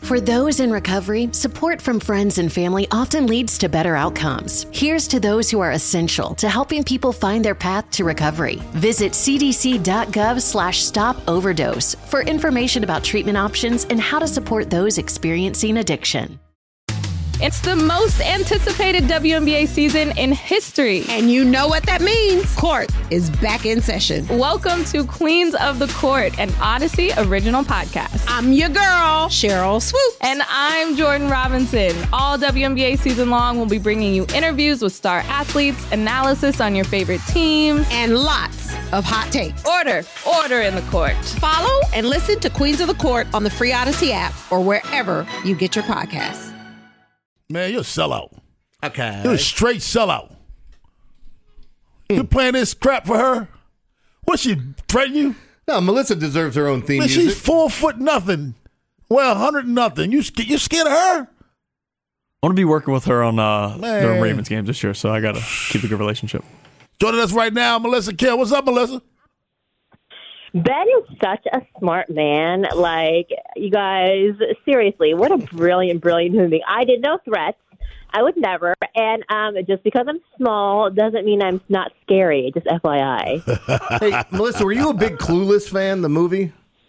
For those in recovery, support from friends and family often leads to better outcomes. Here's to those who are essential to helping people find their path to recovery. Visit cdc.gov/stop overdose for information about treatment options and how to support those experiencing addiction. It's the most anticipated WNBA season in history. And you know what that means. Court is back in session. Welcome to Queens of the Court, an Odyssey original podcast. I'm your girl, Cheryl Swoops. And I'm Jordan Robinson. All WNBA season long, we'll be bringing you interviews with star athletes, analysis on your favorite teams, and lots of hot takes. Order in the court. Follow and listen to Queens of the Court on the free Odyssey app or wherever you get your podcasts. Man, you're a sellout. Okay. You're a straight sellout. You playing this crap for her? What, she threaten you? No, Melissa deserves her own theme Man, music. she's 4'0" nothing. Well, 100 nothing. You scared of her? I want to be working with her on the Ravens games this year, so I got to keep a good relationship. Joining us right now, Melissa Kim. What's up, Melissa? Ben is such a smart man. Like, you guys, seriously, what a brilliant human being. I did no threats. I would never. And just because I'm small doesn't mean I'm not scary, just FYI. Hey, Melissa, were you a big Clueless fan, the movie?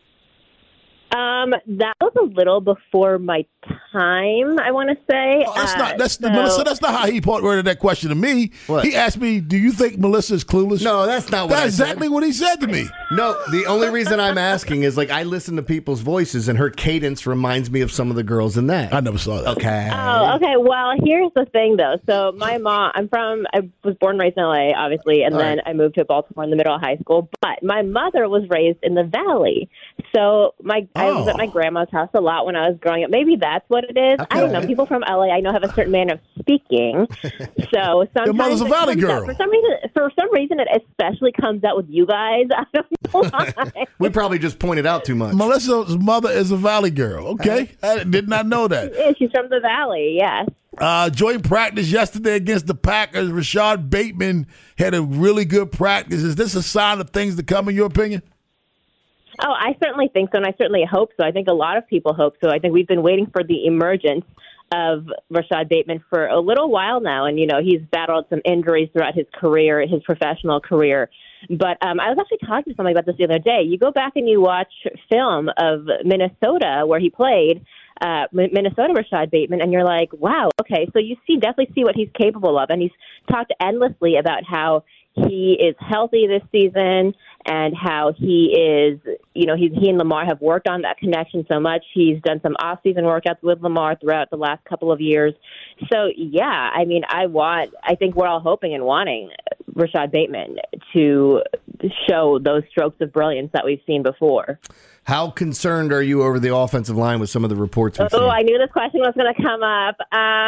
That was a little before my time, I want to say. Melissa, that's not how he worded that question to me. What? He asked me, do you think Melissa is clueless? No, that's not what I said. That's exactly what he said to me. No, the only reason I'm asking is, like, I listen to people's voices, and her cadence reminds me of some of the girls in that. I never saw that. Okay. Oh, okay. Well, here's the thing, though. So my mom, I was born and raised in LA, obviously, and then I moved to Baltimore in the middle of high school. But my mother was raised in the Valley. So I was at my grandma's house a lot when I was growing up. Maybe that's what it is. Okay. I don't know. People from LA, I know, have a certain manner of speaking. So sometimes Your mother's a Valley girl. For some reason, it especially comes out with you guys. I don't know why. We probably just pointed out too much. Melissa's mother is a Valley girl. Okay. I did not know that. She's from the Valley, yes. Joint practice yesterday against the Packers. Rashad Bateman had a really good practice. Is this a sign of things to come, in your opinion? Oh, I certainly think so, and I certainly hope so. I think a lot of people hope so. I think we've been waiting for the emergence of Rashad Bateman for a little while now, and, you know, he's battled some injuries throughout his career, his professional career. But I was actually talking to somebody about this the other day. You go back and you watch film of Minnesota where he played, Minnesota Rashad Bateman, and you're like, wow, okay, so you definitely see what he's capable of. And he's talked endlessly about how he is healthy this season and how he is, you know, he and Lamar have worked on that connection so much. He's done some off-season workouts with Lamar throughout the last couple of years. So, yeah, I mean, I think we're all hoping and wanting Rashad Bateman to show those strokes of brilliance that we've seen before. How concerned are you over the offensive line with some of the reports we've seen? I knew this question was going to come up.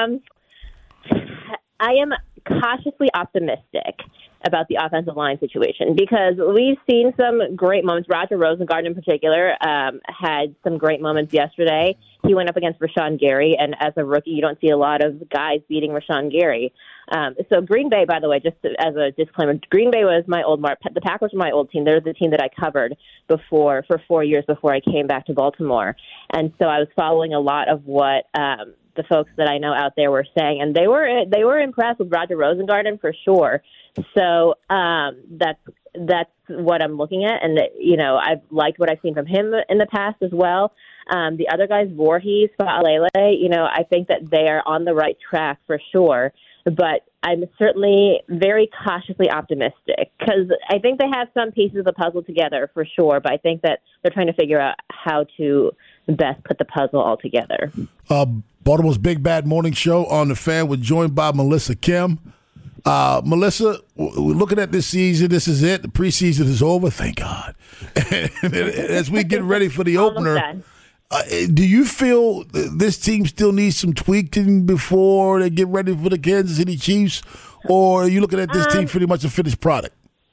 I am cautiously optimistic about the offensive line situation because we've seen some great moments. Roger Rosengarten in particular had some great moments yesterday. He went up against Rashawn Gary, and as a rookie, you don't see a lot of guys beating Rashawn Gary. So Green Bay, by the way, just as a disclaimer, Green Bay was my old the Packers were my old team. They're the team that I covered for 4 years before I came back to Baltimore. And so I was following a lot of what the folks that I know out there were saying, and they were impressed with Roger Rosengarten for sure. So that's what I'm looking at, and you know, I've liked what I've seen from him in the past as well. The other guys, Voorhees, Fa'alele, you know, I think that they are on the right track for sure. But I'm certainly very cautiously optimistic because I think they have some pieces of the puzzle together for sure. But I think that they're trying to figure out how to best put the puzzle all together. Baltimore's Big Bad Morning Show on the Fan. We're joined by Melissa Kim. Melissa, we're looking at this season. This is it. The preseason is over. Thank God. As we get ready for the opener, do you feel this team still needs some tweaking before they get ready for the Kansas City Chiefs? Or are you looking at this team pretty much a finished product?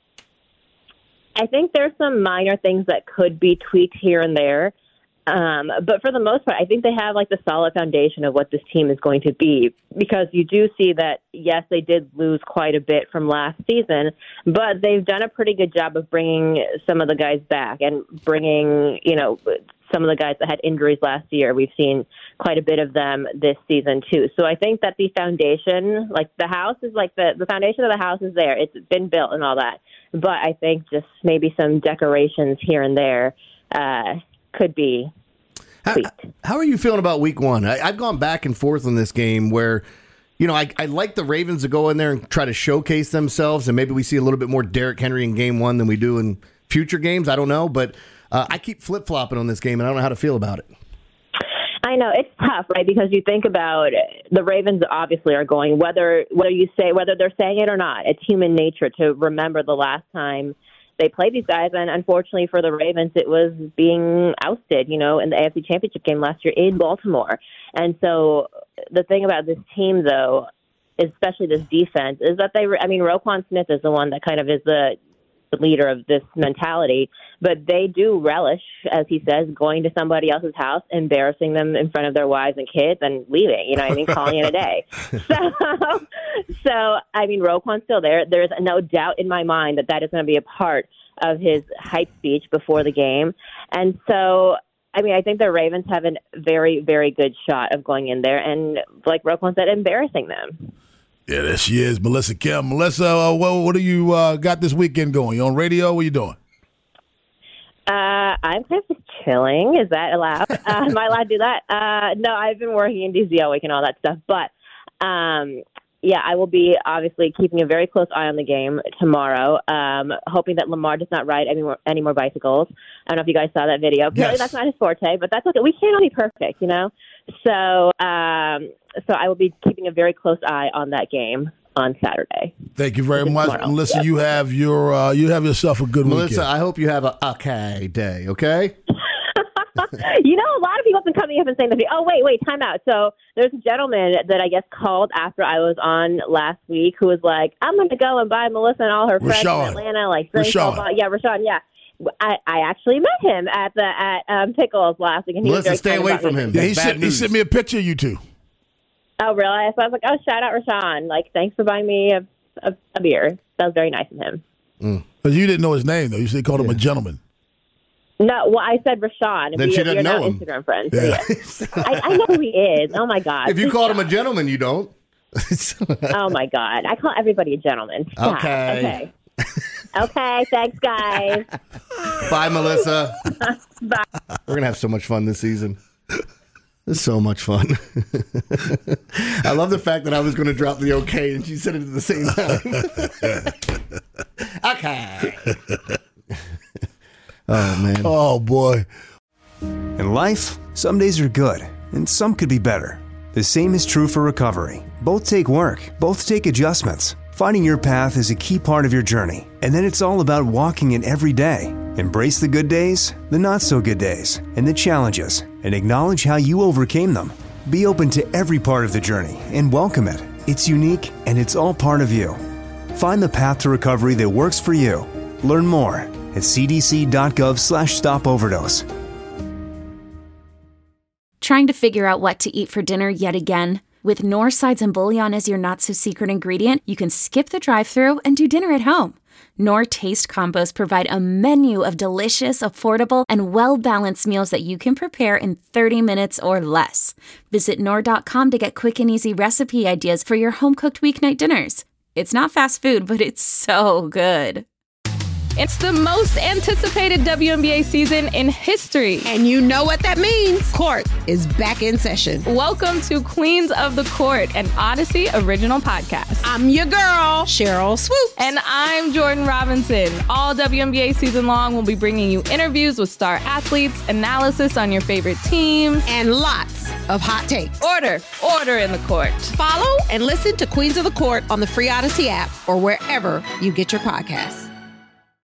I think there's some minor things that could be tweaked here and there. But for the most part, I think they have like the solid foundation of what this team is going to be, because you do see that, yes, they did lose quite a bit from last season, but they've done a pretty good job of bringing some of the guys back and bringing, you know, some of the guys that had injuries last year. We've seen quite a bit of them this season too. So I think that the foundation, like the house is like the foundation of the house is there. It's been built and all that. But I think just maybe some decorations here and there could be tweaked. How are you feeling about week one? I've gone back and forth on this game where, you know, I like the Ravens to go in there and try to showcase themselves, and maybe we see a little bit more Derrick Henry in game one than we do in future games. I don't know, but I keep flip-flopping on this game, and I don't know how to feel about it. I know it's tough, right? Because you think about the Ravens obviously are going, whether they're saying it or not, it's human nature to remember the last time they played these guys. And unfortunately for the Ravens, it was being ousted, you know, in the AFC Championship game last year in Baltimore. And so the thing about this team, though, especially this defense, is that Roquan Smith is the one that kind of is the leader of this mentality, but they do relish, as he says, going to somebody else's house, embarrassing them in front of their wives and kids, and leaving, you know what I mean, calling it a day. So I mean, Roquan's still there. There's no doubt in my mind that is going to be a part of his hype speech before the game. And so, I mean, I think the Ravens have a very, very good shot of going in there and, like Roquan said, embarrassing them. Yeah, there she is, Melissa Kim. Melissa, what do you got this weekend going? You on radio? What are you doing? I'm kind of just chilling. Is that allowed? Am I allowed to do that? No, I've been working in DC all week and all that stuff. But, yeah, I will be obviously keeping a very close eye on the game tomorrow, hoping that Lamar does not ride any more bicycles. I don't know if you guys saw that video. Apparently yes. That's not his forte, but that's okay. We can't all be perfect, you know? So I will be keeping a very close eye on that game on Saturday. Thank you very much, tomorrow. Melissa. Yep. You have yourself a good Melissa, weekend. I hope you have a okay day, okay? You know, a lot of people have been coming up and saying that. Oh, wait, time out. So there's a gentleman that I guess called after I was on last week who was like, I'm going to go and buy Melissa and all her friends in Atlanta. Like, Rashawn. Yeah, Rashawn, yeah. I actually met him at Pickles last week. And he Melissa, was stay away from him. Yeah, he sent me a picture of you two. Oh, really? So I was like, oh, shout out Rashawn. Like, thanks for buying me a beer. That was very nice of him. But you didn't know his name, though. You said called him a gentleman. No, well, I said Rashawn. Then she doesn't know him. Instagram friends. Yeah. So yeah. I know who he is. Oh, my God. If you called him a gentleman, you don't. Oh, my God. I call everybody a gentleman. Stop. Okay. Okay, thanks, guys. Bye, Melissa. Bye. We're going to have so much fun this season. It's so much fun. I love the fact that I was going to drop the okay and she said it at the same time. Okay. Oh, man. Oh, boy. In life, some days are good, and some could be better. The same is true for recovery. Both take work, both take adjustments. Finding your path is a key part of your journey, and then it's all about walking it every day. Embrace the good days, the not-so-good days, and the challenges, and acknowledge how you overcame them. Be open to every part of the journey and welcome it. It's unique, and it's all part of you. Find the path to recovery that works for you. Learn more at cdc.gov/stopoverdose. Trying to figure out what to eat for dinner yet again? With Knorr sides and bouillon as your not-so-secret ingredient, you can skip the drive-thru and do dinner at home. Knorr Taste Combos provide a menu of delicious, affordable, and well-balanced meals that you can prepare in 30 minutes or less. Visit Knorr.com to get quick and easy recipe ideas for your home-cooked weeknight dinners. It's not fast food, but it's so good. It's the most anticipated WNBA season in history. And you know what that means. Court is back in session. Welcome to Queens of the Court, an Odyssey original podcast. I'm your girl, Cheryl Swoops. And I'm Jordan Robinson. All WNBA season long, we'll be bringing you interviews with star athletes, analysis on your favorite teams, and lots of hot takes. Order in the court. Follow and listen to Queens of the Court on the free Odyssey app or wherever you get your podcasts.